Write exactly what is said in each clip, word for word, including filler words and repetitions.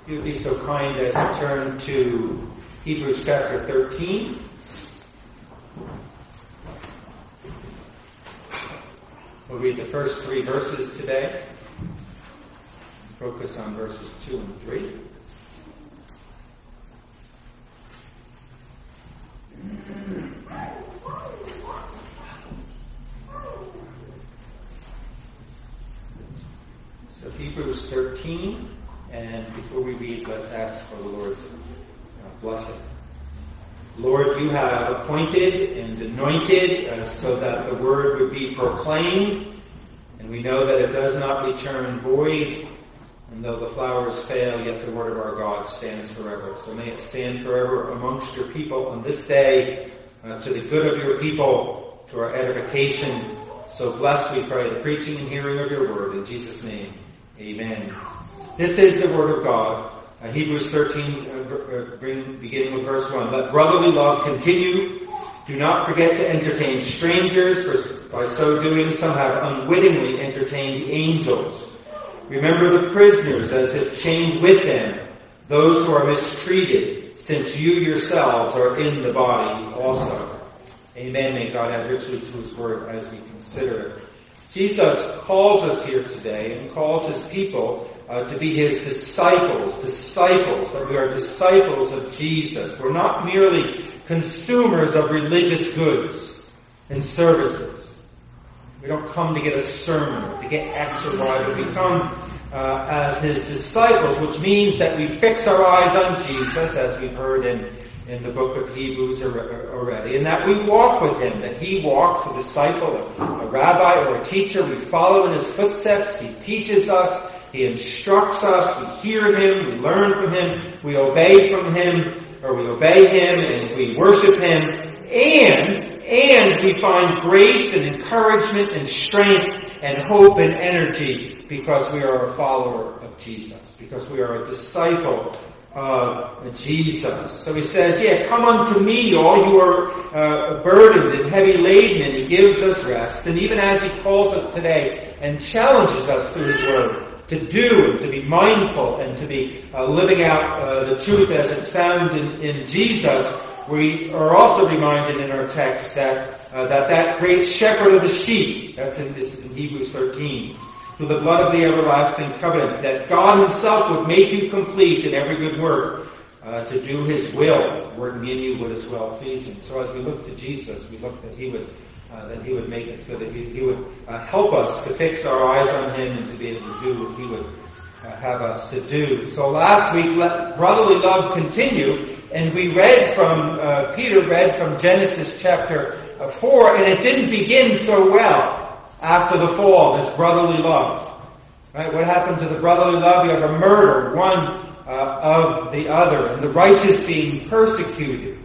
If you would be so kind as to turn to Hebrews chapter thirteen. We'll read the first three verses today. Focus on verses two and three. So Hebrews thirteen, and before we read, let's ask for the Lord's blessing. Lord, you have appointed and anointed uh, so that the word would be proclaimed, and we know that it does not return void, and though the flowers fail, yet the word of our God stands forever. So may it stand forever amongst your people on this day, uh, to the good of your people, to our edification. So bless, we pray, the preaching and hearing of your word. In Jesus' name, amen. This is the word of God. Uh, Hebrews thirteen, uh, beginning with verse one. Let brotherly love continue. Do not forget to entertain strangers, for by so doing some have unwittingly entertained angels. Remember the prisoners as if chained with them, those who are mistreated, since you yourselves are in the body also. Amen. May God add richly to his word as we consider it. Jesus calls us here today and calls his people uh, to be his disciples, disciples, that we are disciples of Jesus. We're not merely consumers of religious goods and services. We don't come to get a sermon or to get X or Y, but we come uh, as his disciples, which means that we fix our eyes on Jesus, as we've heard in in the book of Hebrews already, and that we walk with him, that he walks, a disciple, a, a rabbi or a teacher. We follow in his footsteps. He teaches us. He instructs us. We hear him. We learn from him. We obey from him, or we obey him, and we worship him. And, and we find grace and encouragement and strength and hope and energy because we are a follower of Jesus, because we are a disciple of Jesus. So he says, yeah, come unto me, all you are uh, burdened and heavy laden, and he gives us rest. And even as he calls us today and challenges us through his word to do and to be mindful and to be uh, living out uh, the truth as it's found in, in Jesus, we are also reminded in our text that uh, that that great shepherd of the sheep, that's in, this is in Hebrews thirteen, through the blood of the everlasting covenant, that God himself would make you complete in every good work, uh, to do his will, working in you what is well pleasing. So as we look to Jesus, we look that he would, uh, that he would make it so that he, he would uh, help us to fix our eyes on him and to be able to do what he would uh, have us to do. So last week, let brotherly love continue, and we read from, uh, Peter read from Genesis chapter uh, four, and it didn't begin so well. After the fall, this brotherly love. Right? What happened to the brotherly love? You have a murder, one uh, of the other, and the righteous being persecuted.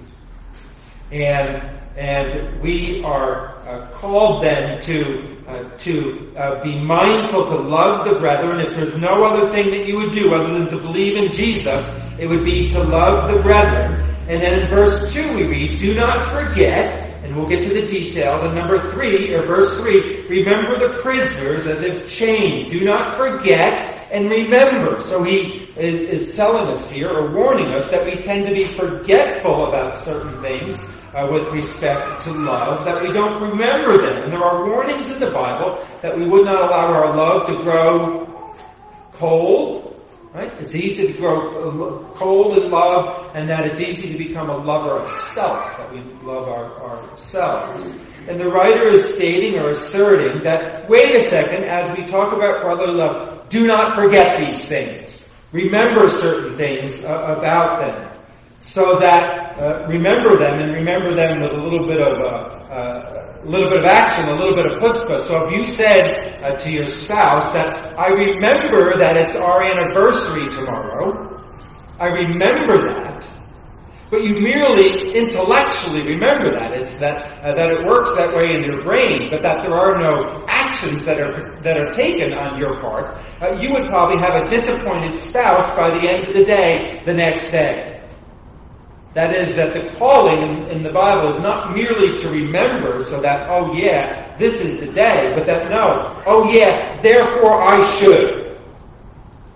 And and we are uh, called then to uh, to uh, be mindful to love the brethren. If there's no other thing that you would do other than to believe in Jesus, it would be to love the brethren. And then in verse two we read, do not forget. And we'll get to the details. And number three, or verse three, remember the prisoners as if chained. Do not forget and remember. So he is telling us here, or warning us, that we tend to be forgetful about certain things uh, with respect to love, that we don't remember them. And there are warnings in the Bible that we would not allow our love to grow cold. Right? It's easy to grow cold in love, and that it's easy to become a lover of self, that we love our, ourselves. And the writer is stating or asserting that, wait a second, as we talk about brotherly love, do not forget these things. Remember certain things uh, about them, so that, uh, remember them, and remember them with a little bit of, uh, uh, a little bit of action, a little bit of chutzpah. So if you said uh, to your spouse that, I remember that it's our anniversary tomorrow, I remember that, but you merely intellectually remember that, it's that uh, that it works that way in your brain, but that there are no actions that are that are taken on your part, uh, you would probably have a disappointed spouse by the end of the day, the next day. That is, that the calling in, in the Bible is not merely to remember so that, oh yeah, this is the day, but that no, oh yeah, therefore I should.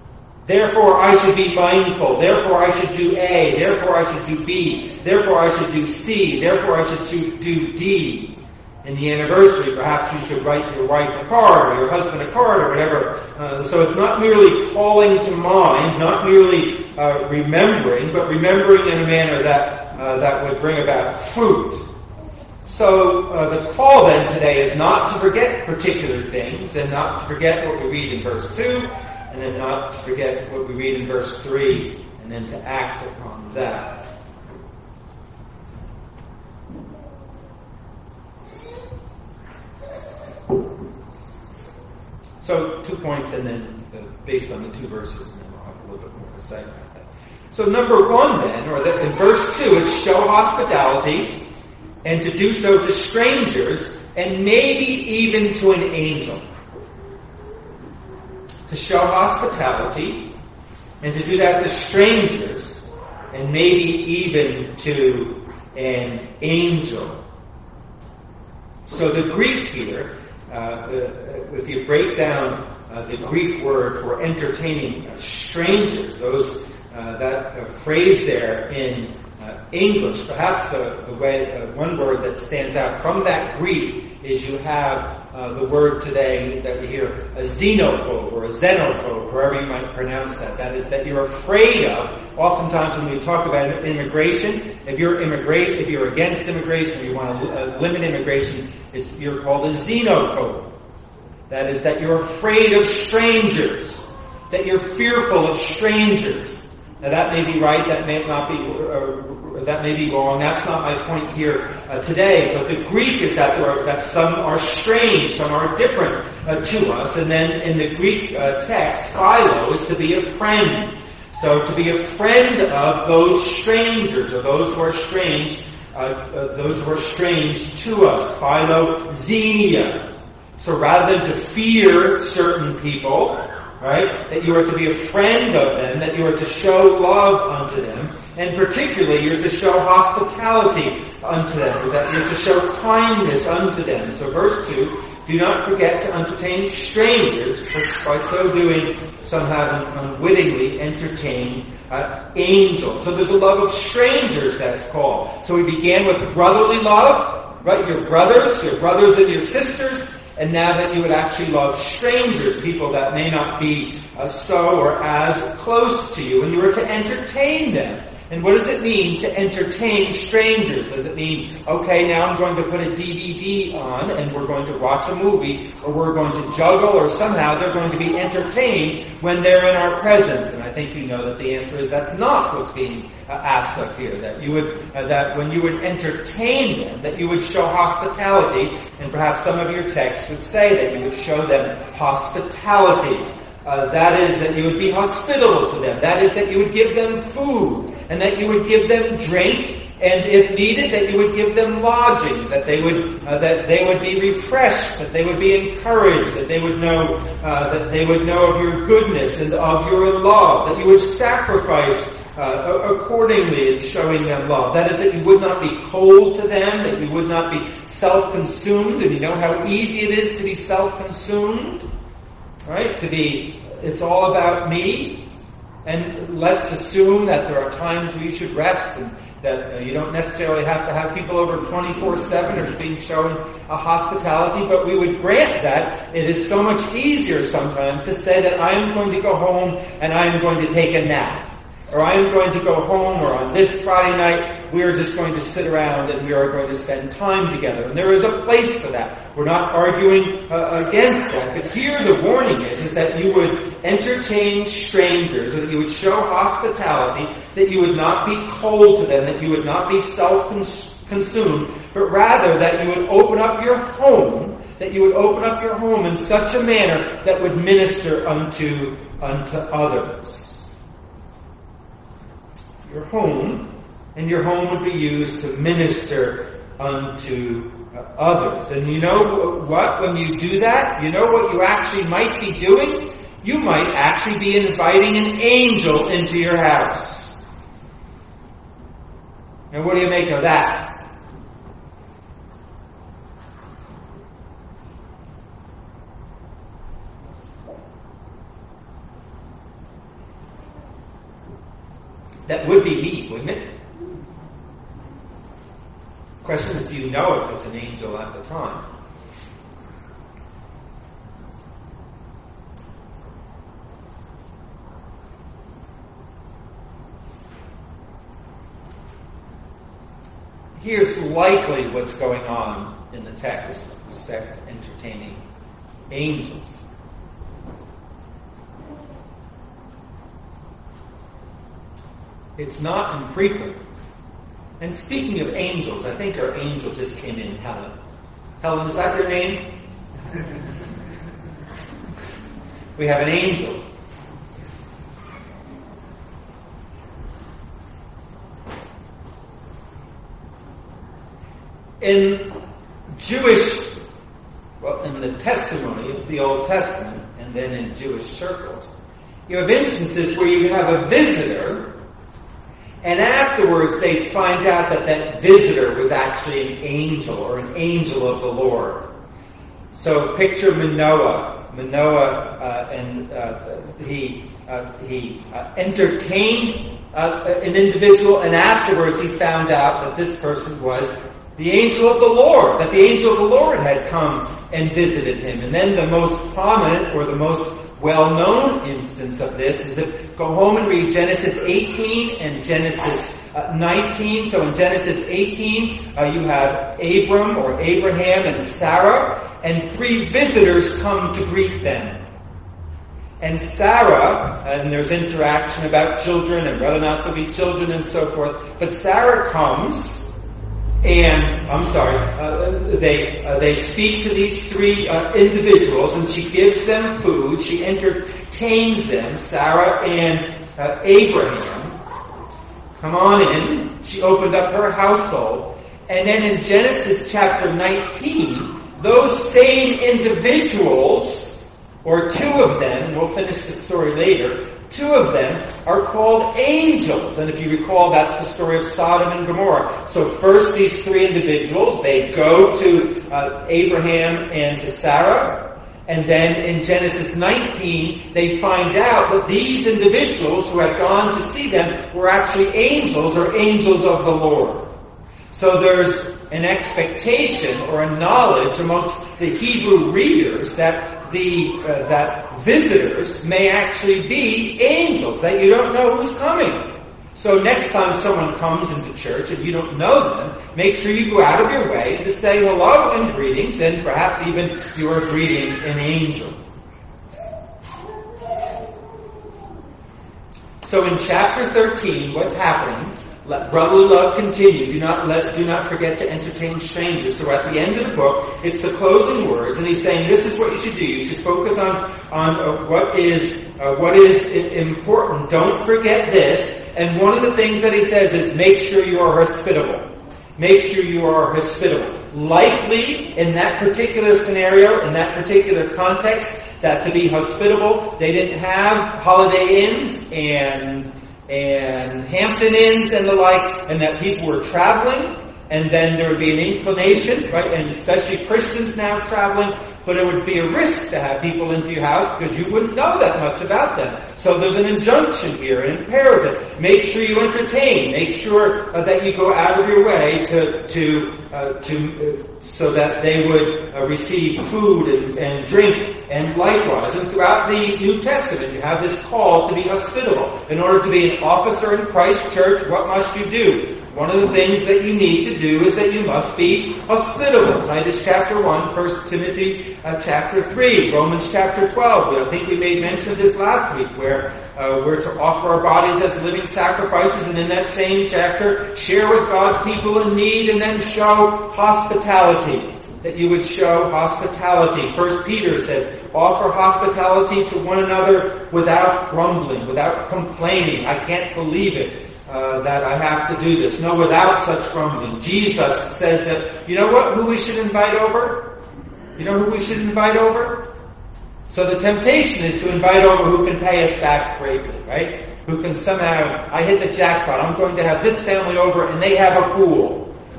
Therefore I should be mindful. Therefore I should do A. Therefore I should do B. Therefore I should do C. Therefore I should do D. In the anniversary, perhaps you should write your wife a card or your husband a card or whatever. Uh, so it's not merely calling to mind, not merely uh, remembering, but remembering in a manner that uh, that would bring about fruit. So uh, the call then today is not to forget particular things, and not to forget what we read in verse two, and then not to forget what we read in verse three, and then to act upon that. So two points, and then uh, based on the two verses, and then we'll have a little bit more to say about that. So number one then, or that in verse two, it's show hospitality, and to do so to strangers, and maybe even to an angel. To show hospitality, and to do that to strangers, and maybe even to an angel. So the Greek here, uh, the, if you break down uh, the Greek word for entertaining uh, strangers, those uh, that uh, phrase there in uh, English, perhaps the, the way uh, one word that stands out from that Greek is you have uh, the word today that we hear, a xenophobe or a xenophobe, however you might pronounce that. That is that you're afraid of. Oftentimes when we talk about immigration, if you're immigrate, if you're against immigration, or you want to uh, limit immigration, it's, you're called a xenophobe. That is that you're afraid of strangers, that you're fearful of strangers. Now that may be right, that may not be, uh, that may be wrong. That's not my point here uh, today. But the Greek is that there are, that some are strange, some are different uh, to us. And then in the Greek uh, text, philo is to be a friend. So to be a friend of those strangers, or those who are strange, uh, uh, those who are strange to us. Philoxenia. So rather than to fear certain people, right, that you are to be a friend of them, that you are to show love unto them, and particularly you're to show hospitality unto them, or that you're to show kindness unto them. So verse two, do not forget to entertain strangers, because by so doing some have unwittingly entertained uh, angels. So there's a love of strangers that's called. So we began with brotherly love, right, your brothers, your brothers and your sisters. And now that you would actually love strangers, people that may not be uh, so or as close to you, and you were to entertain them. And what does it mean to entertain strangers? Does it mean, okay, now I'm going to put a D V D on and we're going to watch a movie, or we're going to juggle, or somehow they're going to be entertained when they're in our presence? And I think you know that the answer is that's not what's being uh, asked of here. That you would, uh, that when you would entertain them, that you would show hospitality, and perhaps some of your texts would say that you would show them hospitality. Uh, that is that you would be hospitable to them. That is that you would give them food, and that you would give them drink, and if needed, that you would give them lodging. That they would uh, that they would be refreshed. That they would be encouraged. That they would know uh, that they would know of your goodness and of your love. That you would sacrifice uh, accordingly in showing them love. That is that you would not be cold to them. That you would not be self-consumed. And you know how easy it is to be self-consumed. Right? To be, it's all about me. And let's assume that there are times where you should rest, and that uh, you don't necessarily have to have people over twenty-four seven or being shown a hospitality, but we would grant that it is so much easier sometimes to say that I am going to go home and I am going to take a nap. Or I am going to go home, or on this Friday night, we are just going to sit around and we are going to spend time together. And there is a place for that. We're not arguing uh, against that. But here the warning is, is that you would entertain strangers, that you would show hospitality, that you would not be cold to them, that you would not be self-consumed, but rather that you would open up your home, that you would open up your home in such a manner that would minister unto, unto others. Your home, and your home would be used to minister unto uh, others. And you know what? When you do that, you know what you actually might be doing? You might actually be inviting an angel into your house. And what do you make of that? That would be me, wouldn't it? The question is, do you know if it's an angel at the time? Here's likely what's going on in the text with respect to entertaining angels. It's not infrequent. And speaking of angels, I think our angel just came in, Helen. Helen, is that your name? We have an angel. In Jewish, well, in the testimony of the Old Testament, and then in Jewish circles, you have instances where you have a visitor, and afterwards they find out that that visitor was actually an angel, or an angel of the Lord. So picture Manoah. Manoah, uh, and uh, he uh, he uh, entertained uh, an individual, and afterwards he found out that this person was the angel of the Lord, that the angel of the Lord had come and visited him. And then the most prominent, or the most well-known instance of this is if go home and read Genesis eighteen and Genesis uh, nineteen. So in Genesis eighteen, uh, you have Abram or Abraham and Sarah, and three visitors come to greet them. And Sarah, and there's interaction about children and whether or not there'll be children and so forth, but Sarah comes, and, I'm sorry, uh, they uh, they speak to these three uh, individuals, and she gives them food. She entertains them, Sarah and uh, Abraham. Come on in. She opened up her household. And then in Genesis chapter nineteen, those same individuals, or two of them, and we'll finish the story later, two of them are called angels. And if you recall, that's the story of Sodom and Gomorrah. So first these three individuals, they go to uh, Abraham and to Sarah. And then in Genesis nineteen, they find out that these individuals who had gone to see them were actually angels, or angels of the Lord. So there's an expectation or a knowledge amongst the Hebrew readers that the uh, that visitors may actually be angels, that you don't know who's coming. So next time someone comes into church and you don't know them, make sure you go out of your way to say hello and greetings, and perhaps even you are greeting an angel. So in chapter thirteen, what's happening? Let brotherly love continue. Do not let, do not forget to entertain strangers. So at the end of the book, it's the closing words, and he's saying this is what you should do. You should focus on on uh, what is uh, what is important. Don't forget this. And one of the things that he says is make sure you are hospitable. Make sure you are hospitable. Likely, in that particular scenario, in that particular context, that to be hospitable, they didn't have Holiday Inns and and Hampton Inns and the like, and that people were traveling, and then there would be an inclination, right, and especially Christians now traveling, but it would be a risk to have people into your house because you wouldn't know that much about them. So there's an injunction here, an imperative. Make sure you entertain. Make sure uh, that you go out of your way to to uh, to uh, so that they would uh, receive food and, and drink. And likewise, and throughout the New Testament, you have this call to be hospitable. In order to be an officer in Christ's church, what must you do? One of the things that you need to do is that you must be hospitable. Titus chapter one, First Timothy uh, chapter three, Romans chapter twelve. I think we made mention of this last week, where uh, we're to offer our bodies as living sacrifices, and in that same chapter, share with God's people in need, and then show hospitality. That you would show hospitality. First Peter says, offer hospitality to one another without grumbling, without complaining. I can't believe it. Uh, that I have to do this. No, without such grumbling. Jesus says that, you know what, who we should invite over? You know who we should invite over? So the temptation is to invite over who can pay us back greatly, right? Who can somehow, I hit the jackpot, I'm going to have this family over and they have a pool.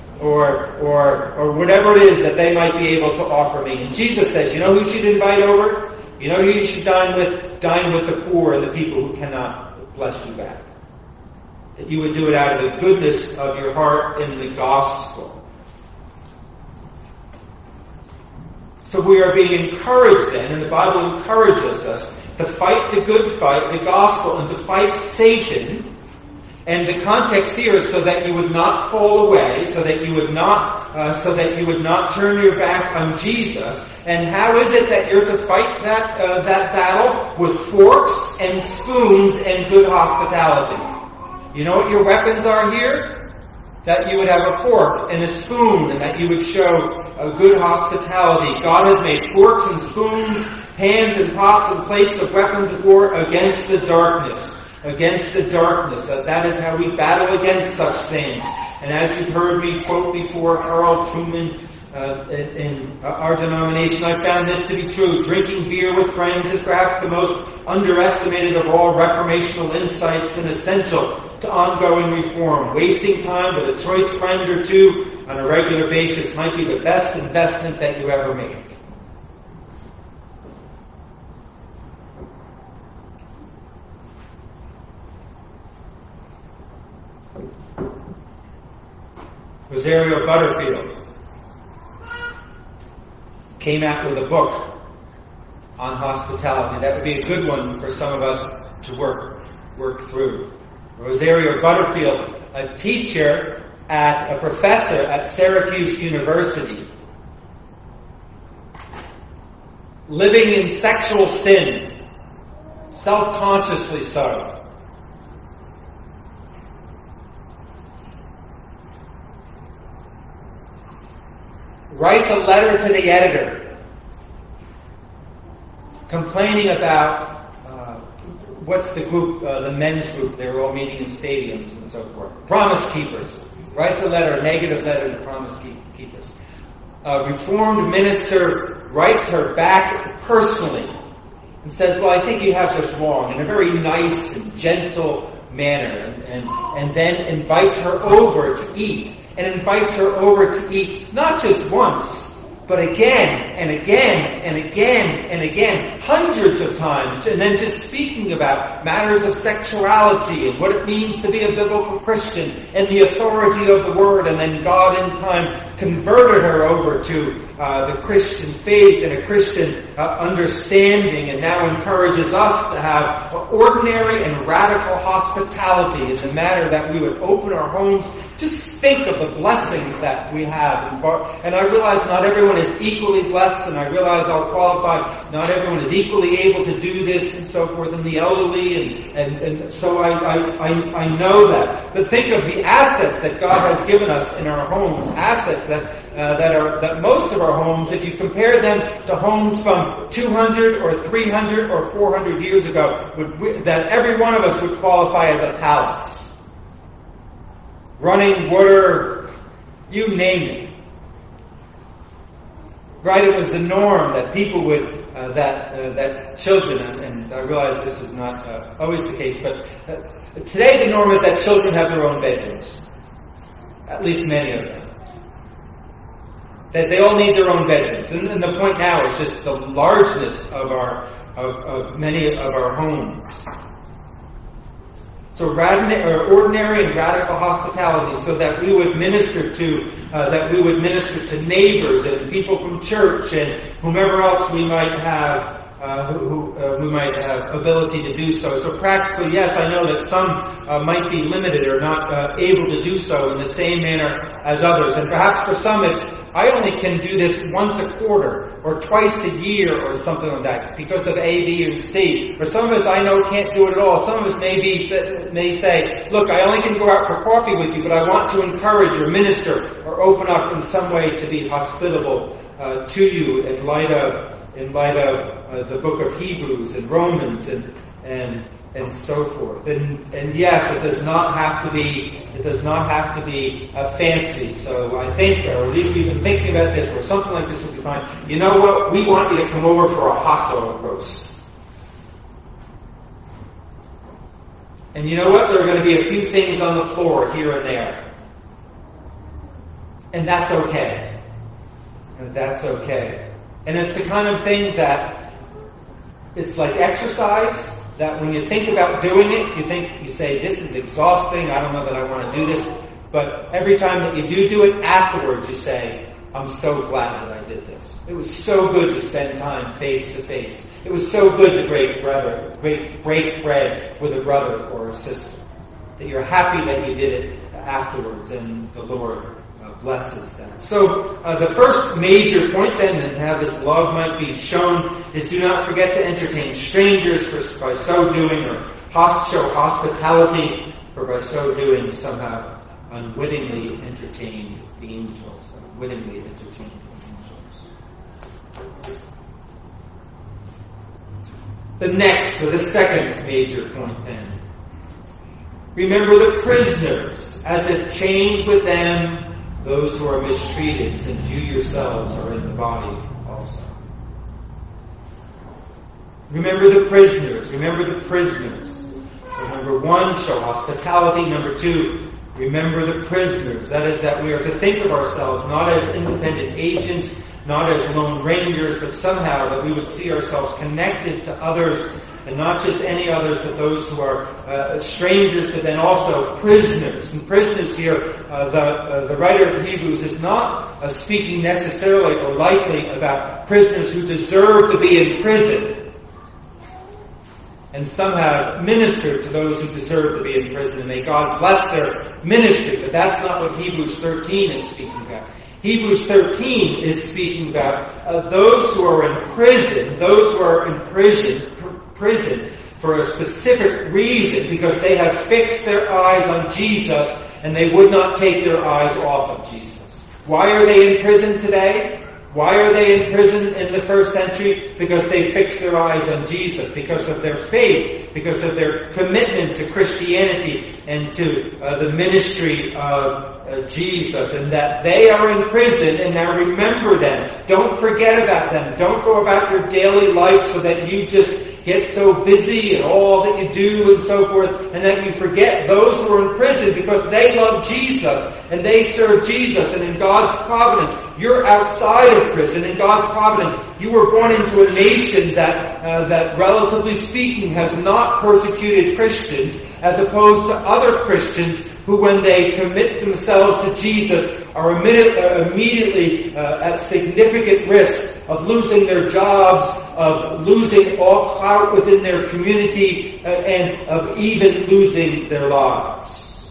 Or, or, or whatever it is that they might be able to offer me. And Jesus says, you know who you should invite over? You know who you should dine with? Dine with the poor and the people who cannot bless you back. that you would do it out of the goodness of your heart in the gospel. So we are being encouraged then, and the Bible encourages us to fight the good fight, the gospel, and to fight Satan. And the context here is so that you would not fall away, so that you would not, uh, so that you would not turn your back on Jesus. And how is it that you're to fight that uh, that battle? With forks and spoons and good hospitality. You know what your weapons are here? That you would have a fork and a spoon, and that you would show a good hospitality. God has made forks and spoons, pans and pots and plates of weapons of war against the darkness. Against the darkness. Uh, that is how we battle against such things. And as you've heard me quote before, Harold Truman, uh, in, in our denomination, I found this to be true. Drinking beer with friends is perhaps the most underestimated of all reformational insights and essential to ongoing reform. Wasting time with a choice friend or two on a regular basis might be the best investment that you ever make. Rosario Butterfield came out with a book on hospitality. That would be a good one for some of us to work work through. Rosario Butterfield, a teacher at a professor at Syracuse University, living in sexual sin, self-consciously so. Writes a letter to the editor complaining about uh, what's the group, uh, the men's group, they were all meeting in stadiums and so forth. Promise Keepers. Writes a letter, a negative letter to Promise Keepers. A Reformed minister writes her back personally and says, well, I think you have this wrong, in a very nice and gentle manner, and, and, and then invites her over to eat. And invites her over to eat, not just once, but again and again and again and again, hundreds of times, and then just speaking about matters of sexuality and what it means to be a biblical Christian and the authority of the Word, and then God in time converted her over to uh, the Christian faith and a Christian uh, understanding, and now encourages us to have ordinary and radical hospitality in the manner that we would open our homes. Just think of the blessings that we have. And I realize not everyone is equally blessed, and I realize I'll qualify, not everyone is equally able to do this and so forth, and the elderly, and, and, and so I, I, I, I know that. But think of the assets that God has given us in our homes, assets that, uh, that are, that most of our homes, if you compare them to homes from two hundred or three hundred or four hundred years ago, would, that every one of us would qualify as a palace. Running water, you name it. Right? It was the norm that people would, uh, that uh, that children, and, and I realize this is not uh, always the case, but uh, today the norm is that children have their own bedrooms. At least many of them. That they all need their own bedrooms. And, and the point now is just the largeness of our of, of many of our homes. So ordinary and radical hospitality, so that we would minister to, uh, that we would minister to neighbors and people from church and whomever else we might have, uh, who, who uh, we might have ability to do so. So practically, yes, I know that some uh, might be limited or not uh, able to do so in the same manner as others. And perhaps for some it's, I only can do this once a quarter or twice a year or something like that because of A, B, and C. Or some of us I know can't do it at all. Some of us may, be, may say, look, I only can go out for coffee with you, but I want to encourage or minister or open up in some way to be hospitable uh, to you in light of in light of uh, the book of Hebrews and Romans and and and so forth. And and yes, it does not have to be it does not have to be uh, fancy. So I think, or at least we've been thinking about this, or something like this would be fine. You know what? We want you to come over for a hot dog roast. And you know what? There are going to be a few things on the floor here and there. And that's okay. And that's okay. And it's the kind of thing that it's like exercise. that when you think about doing it, you think, you say, this is exhausting, I don't know that I want to do this. But every time that you do do it, afterwards you say, I'm so glad that I did this. It was so good to spend time face to face. It was so good to break brother, break, break bread with a brother or a sister. That you're happy that you did it afterwards, and the Lord uh, blesses that. So uh, the first major point then, and how this love might be shown, is do not forget to entertain strangers, for by so doing, or hos- show hospitality, for by so doing some have unwittingly entertained the angels. Unwittingly entertained the angels. The next, or the second major point then. Remember the prisoners, as if chained with them those who are mistreated, since you yourselves are in the body also. Remember the prisoners. Remember the prisoners. So number one, show hospitality. Number two, remember the prisoners. That is, that we are to think of ourselves not as independent agents, not as lone rangers, but somehow that we would see ourselves connected to others, and not just any others, but those who are uh, strangers, but then also prisoners. And prisoners here, uh, the uh, the writer of Hebrews is not uh, speaking necessarily or likely about prisoners who deserve to be in prison. And some have ministered to those who deserve to be in prison, and may God bless their ministry. But that's not what Hebrews thirteen is speaking about. Hebrews thirteen is speaking about uh, those who are in prison, those who are in prison, pr- prison for a specific reason, because they have fixed their eyes on Jesus and they would not take their eyes off of Jesus. Why are they in prison today? Why are they in prison in the first century? Because they fixed their eyes on Jesus, because of their faith, because of their commitment to Christianity and to uh, the ministry of uh, Jesus, and that they are in prison. And now remember them. Don't forget about them. Don't go about your daily life so that you just get so busy and all that you do and so forth, and that you forget those who are in prison, because they love Jesus and they serve Jesus. And in God's providence, you're outside of prison. In God's providence, you were born into a nation that, uh, that relatively speaking, has not persecuted Christians, as opposed to other Christians who, when they commit themselves to Jesus, are immediately uh, at significant risk of losing their jobs, of losing all clout within their community, uh, and of even losing their lives.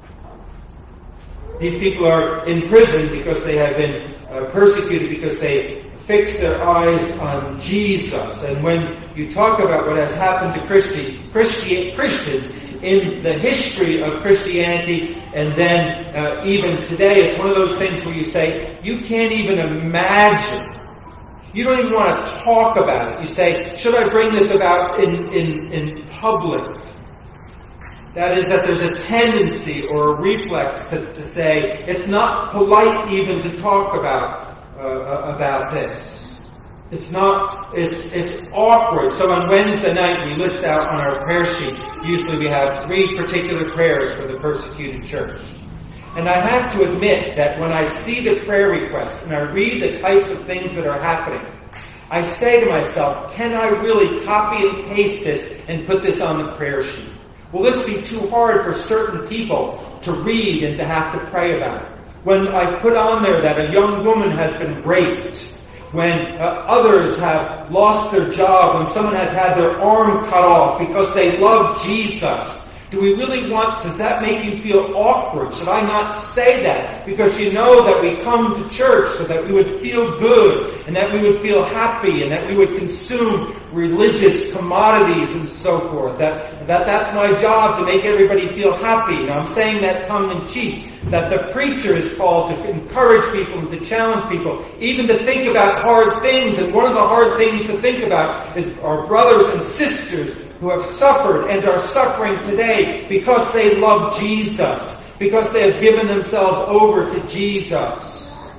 These people are in prison because they have been uh, persecuted, because they fix their eyes on Jesus. And when you talk about what has happened to Christi- Christi- Christians in the history of Christianity, and then uh, even today, it's one of those things where you say, you can't even imagine. You don't even want to talk about it. You say, should I bring this about in, in, in public? That is, that there's a tendency or a reflex to, to say, it's not polite even to talk about uh, about this. It's not, it's, it's awkward. So on Wednesday night, we list out on our prayer sheet, usually we have three particular prayers for the persecuted church. And I have to admit that when I see the prayer requests and I read the types of things that are happening, I say to myself, can I really copy and paste this and put this on the prayer sheet? Will this be too hard for certain people to read and to have to pray about it? When I put on there that a young woman has been raped, when uh, others have lost their job, when someone has had their arm cut off because they love Jesus, do we really want, does that make you feel awkward? Should I not say that? Because you know that we come to church so that we would feel good, and that we would feel happy, and that we would consume religious commodities and so forth. That, that that's my job, to make everybody feel happy. Now I'm saying that tongue in cheek, that the preacher is called to encourage people and to challenge people, even to think about hard things. And one of the hard things to think about is our brothers and sisters who have suffered and are suffering today because they love Jesus, because they have given themselves over to Jesus,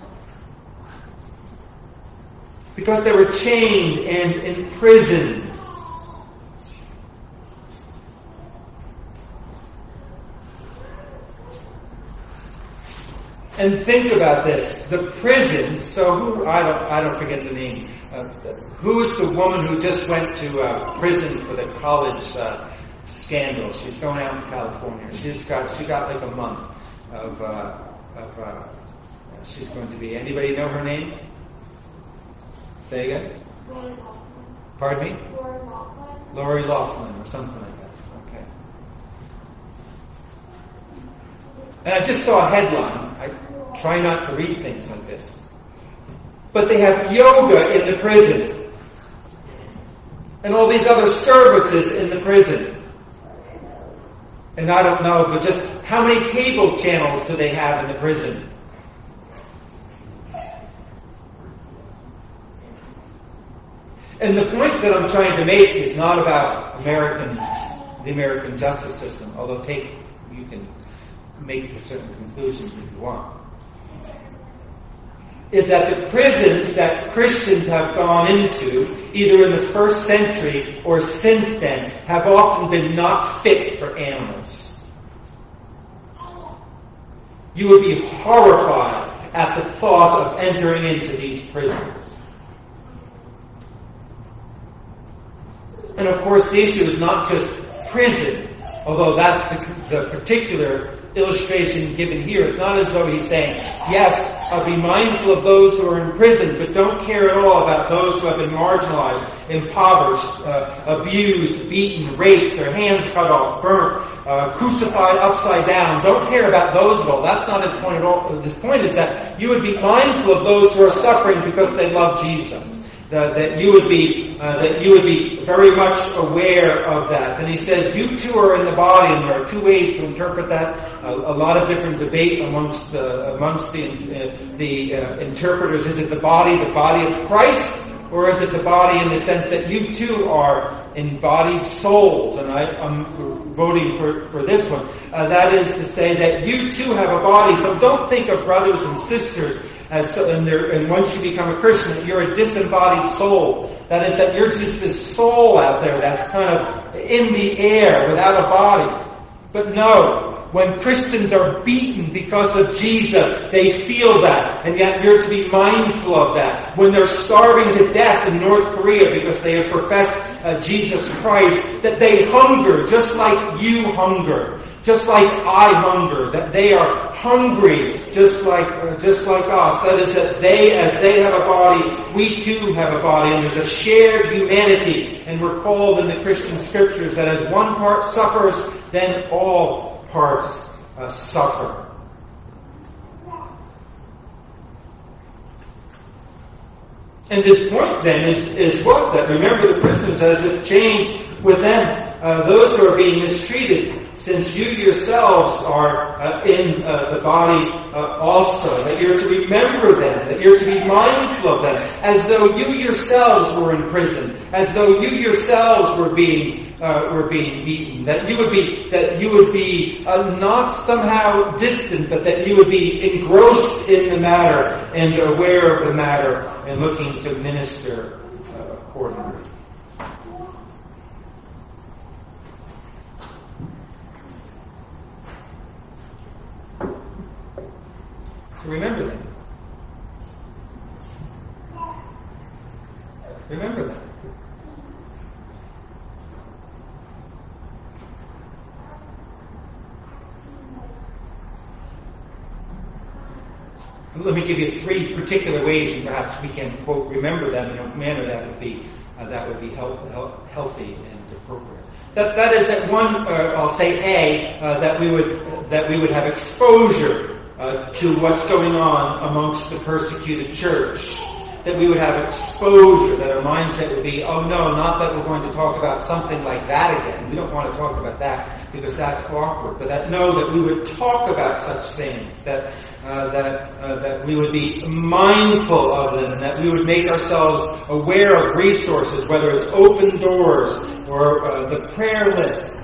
because they were chained and imprisoned. And think about this. The prison, so who, I don't, I don't forget the name. Uh, who's the woman who just went to uh, prison for the college uh, scandal? She's going out in California. She's got, she got like a month of, uh, of uh, she's going to be. Anybody know her name? Say again? Pardon me? Lori Loughlin. Lori Loughlin or something like that. Okay. And I just saw a headline. I try not to read things like this. But they have yoga in the prison. And all these other services in the prison. And I don't know, but just how many cable channels do they have in the prison? And the point that I'm trying to make is not about American, the American justice system, although take, you can make certain conclusions if you want. Is that the prisons that Christians have gone into, either in the first century or since then, have often been not fit for animals. You would be horrified at the thought of entering into these prisons. And of course, the issue is not just prison, although that's the, the particular illustration given here. It's not as though he's saying, yes, uh, be mindful of those who are in prison, but don't care at all about those who have been marginalized, impoverished, uh, abused, beaten, raped, their hands cut off, burnt, uh, crucified upside down. Don't care about those at all. That's not his point at all. His point is that you would be mindful of those who are suffering because they love Jesus. That, that you would be uh, that you would be very much aware of that. And he says, you two are in the body, and there are two ways to interpret that. A, a lot of different debate amongst the amongst the uh, the uh, interpreters. Is it the body, the body of Christ, or is it the body in the sense that you too are embodied souls? And I, I'm voting for for this one. Uh, that is to say that you too have a body. So don't think of brothers and sisters as so, and, and once you become a Christian, that you're a disembodied soul. That is, that you're just this soul out there that's kind of in the air without a body. But no, when Christians are beaten because of Jesus, they feel that, and yet you're to be mindful of that. When they're starving to death in North Korea because they have professed uh, Jesus Christ, that they hunger just like you hunger. Just like I hunger, that they are hungry, just like uh, just like us. That is, that they, as they have a body, we too have a body, and there's a shared humanity. And we're called in the Christian scriptures that as one part suffers, then all parts uh, suffer. And this point then is is what that remember the prisoners as if chained with them, uh, those who are being mistreated. Since you yourselves are uh, in uh, the body uh, also, that you're to remember them, that you're to be mindful of them, as though you yourselves were in prison, as though you yourselves were being uh, were being beaten, that you would be that you would be uh, not somehow distant, but that you would be engrossed in the matter and aware of the matter and looking to minister uh, accordingly. So remember that. Remember that. Let me give you three particular ways, and perhaps we can quote remember them in a manner that would be uh, that would be health, health, healthy and appropriate. That that is that one. Uh, I'll say A uh, that we would uh, that we would have exposure Uh, to what's going on amongst the persecuted church. That we would have exposure, that our mindset would be, oh no, not that we're going to talk about something like that again. We don't want to talk about that because that's awkward. But that no, that we would talk about such things, that uh, that uh, that we would be mindful of them, that we would make ourselves aware of resources, whether it's open doors or uh, the prayer list.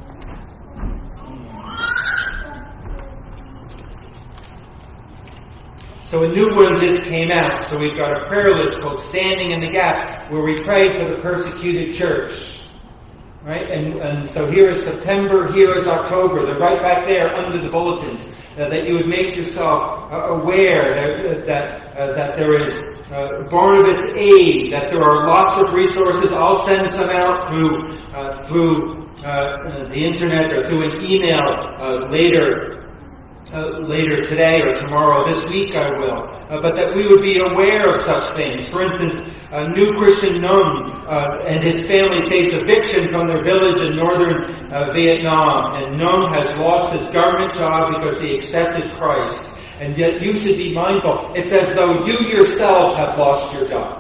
So a new one just came out. So we've got a prayer list called Standing in the Gap, where we pray for the persecuted church. Right? And, and so here is September, here is October. They're right back there under the bulletins. uh, that you would make yourself uh, aware that that, uh, that there is uh, Barnabas Aid, that there are lots of resources. I'll send some out through uh, through uh, the internet or through an email uh, later. Uh, later today or tomorrow, this week I will, uh, but that we would be aware of such things. For instance, a new Christian Nung uh, and his family face eviction from their village in northern uh, Vietnam, and Nung has lost his government job because he accepted Christ. And yet you should be mindful. It's as though you yourselves have lost your job.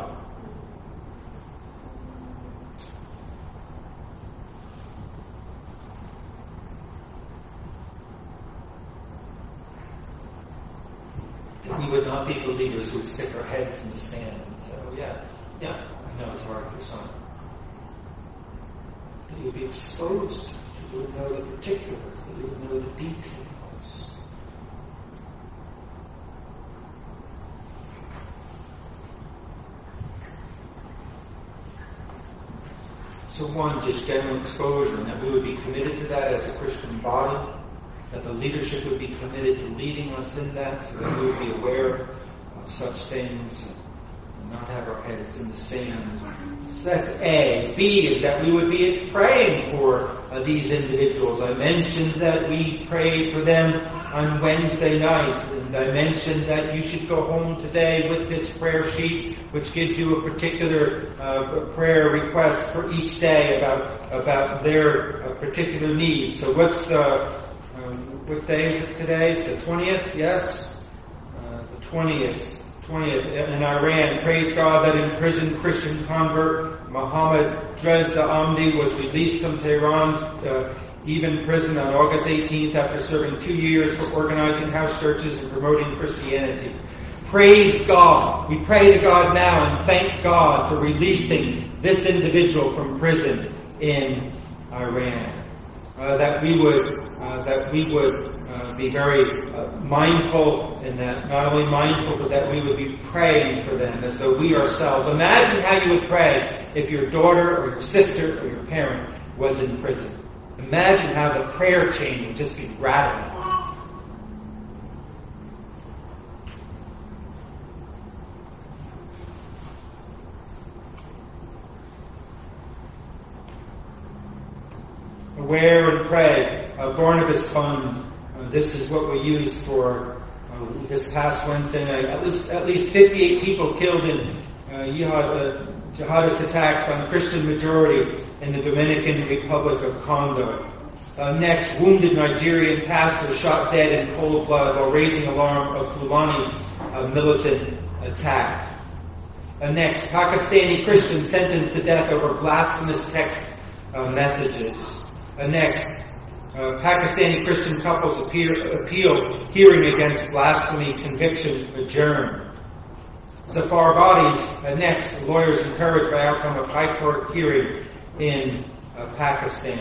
We would not be believers who would stick our heads in the sand and say, oh yeah, yeah, I know it's hard for some. That you would be exposed, that you would know the particulars, that you would know the details. So one, just general exposure, and that we would be committed to that as a Christian body, that the leadership would be committed to leading us in that, so that we would be aware of such things and not have our heads in the sand. So that's A. B, that we would be praying for uh, these individuals. I mentioned that we prayed for them on Wednesday night, and I mentioned that you should go home today with this prayer sheet, which gives you a particular uh, prayer request for each day about about their uh, particular needs. So what's the What day is it today? It's the twentieth, yes? Uh, the twentieth. twentieth in Iran. Praise God that imprisoned Christian convert Mohammed Dresda Amdi was released from Tehran's uh, even prison on August eighteenth after serving two years for organizing house churches and promoting Christianity. Praise God. We pray to God now and thank God for releasing this individual from prison in Iran. Uh, that we would Uh, that we would uh, be very uh, mindful, and that not only mindful, but that we would be praying for them as though we ourselves. Imagine how you would pray if your daughter or your sister or your parent was in prison. Imagine how the prayer chain would just be rattling. Aware and pray. Uh, Barnabas Fund. Uh, this is what we used for uh, this past Wednesday night. At least, at least fifty-eight people killed in uh, jihad, uh, jihadist attacks on Christian majority in the Dominican Republic of Congo. Uh, next, wounded Nigerian pastor shot dead in cold blood while raising alarm of Fulani uh, militant attack. Uh, next, Pakistani Christian sentenced to death over blasphemous text uh, messages. Uh, next, uh, Pakistani Christian couples appear, appeal hearing against blasphemy conviction adjourned. Zafar bodies. Uh, next, lawyers encouraged by outcome of high court hearing in uh, Pakistan.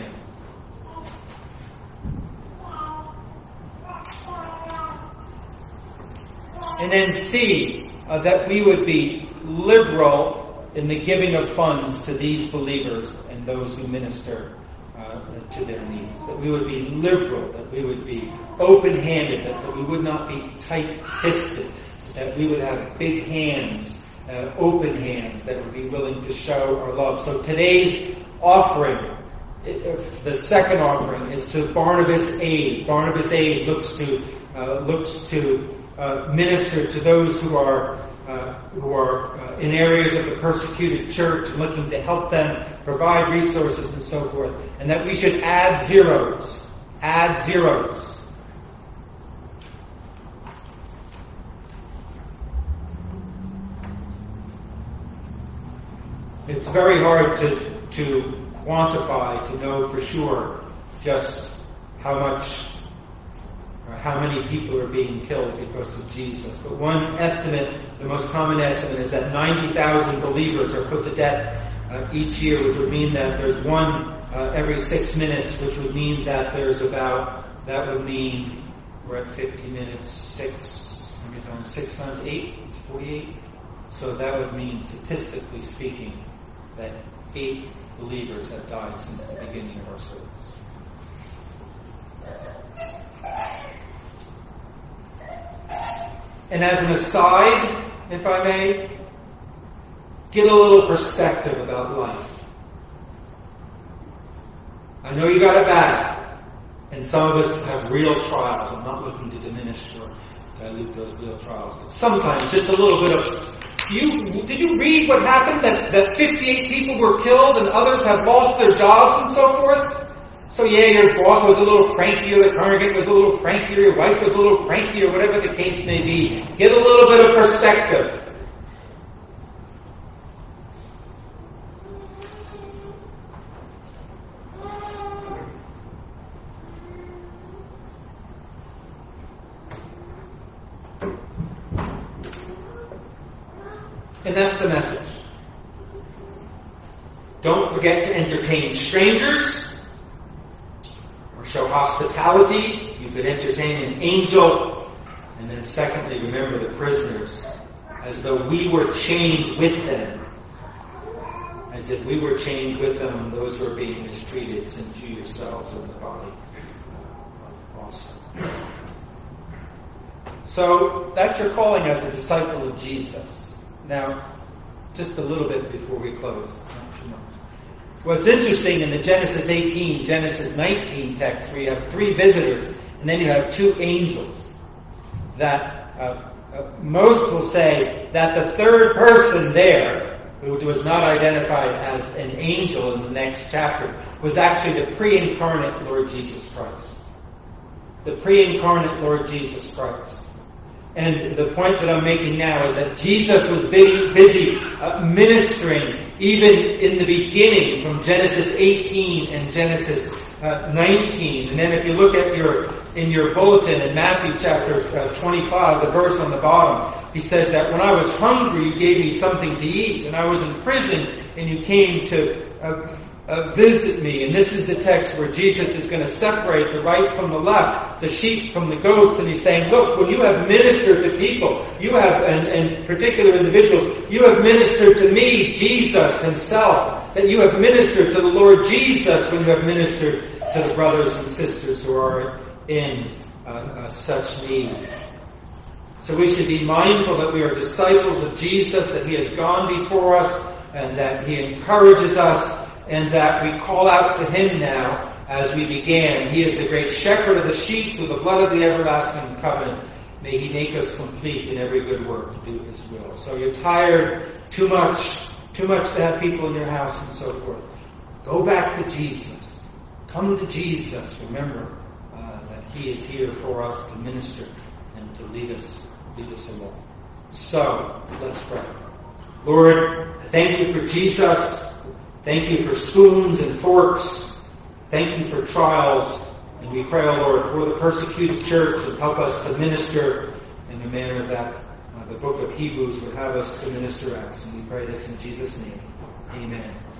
And then C, uh, that we would be liberal in the giving of funds to these believers and those who minister uh, to their needs. That we would be liberal, that we would be open-handed, that, that we would not be tight-fisted, that we would have big hands, uh, open hands, that would be willing to show our love. So today's offering, it, the second offering, is to Barnabas Aid. Barnabas Aid looks to uh, looks to uh, minister to those who are uh, who are uh, in areas of the persecuted church, and looking to help them, provide resources, and so forth. And that we should add zeros, add zeros. It's very hard to to quantify, to know for sure just how much or how many people are being killed because of Jesus. But one estimate, the most common estimate, is that ninety thousand believers are put to death uh, each year, which would mean that there's one uh, every six minutes, which would mean that there's about, that would mean we're at fifty minutes, six, how many times? Six times eight, it's forty-eight. So that would mean, statistically speaking, that eight believers have died since the beginning of our service. And as an aside, if I may, get a little perspective about life. I know you got it bad, and some of us have real trials. I'm not looking to diminish or dilute those real trials, but sometimes just a little bit of. You did you read what happened? That that fifty-eight people were killed, and others have lost their jobs and so forth. So yeah, your boss was a little cranky, or the congregant was a little cranky, or your wife was a little cranky, or whatever the case may be. Get a little bit of perspective. And that's the message. Don't forget to entertain strangers or show hospitality. You could entertain an angel. And then secondly, remember the prisoners as though we were chained with them. As if we were chained with them, those who are being mistreated, since you yourselves are the body also. So that's your calling as a disciple of Jesus. Now, just a little bit before we close. What's interesting in the Genesis eighteen, Genesis nineteen text, where you have three visitors, and then you have two angels, that uh, uh, most will say that the third person there, who was not identified as an angel in the next chapter, was actually the pre-incarnate Lord Jesus Christ. The pre-incarnate Lord Jesus Christ. And the point that I'm making now is that Jesus was busy, busy uh, ministering even in the beginning from Genesis eighteen and Genesis uh, nineteen. And then if you look at your in your bulletin in Matthew chapter uh, twenty-five, the verse on the bottom, he says that when I was hungry, you gave me something to eat. When I was in prison, and you came to uh, uh, visit me. And this is the text where Jesus is going to separate the right from the left, the sheep from the goats. And he's saying, look, when you have ministered to people, you have, and, and particular individuals, you have ministered to me, Jesus himself. That you have ministered to the Lord Jesus when you have ministered to the brothers and sisters who are in uh, uh, such need. So we should be mindful that we are disciples of Jesus, that he has gone before us, and that he encourages us, and that we call out to him now as we began. He is the great shepherd of the sheep through the blood of the everlasting covenant. May he make us complete in every good work to do his will. So you're tired, too much, too much to have people in your house and so forth. Go back to Jesus. Come to Jesus. Remember uh, that he is here for us to minister and to lead us, lead us along. So, let's pray. Lord, thank you for Jesus. Thank you for spoons and forks. Thank you for trials. And we pray, O Lord, for the persecuted church, and help us to minister in the manner that uh, the book of Hebrews would have us to minister as. And we pray this in Jesus' name. Amen.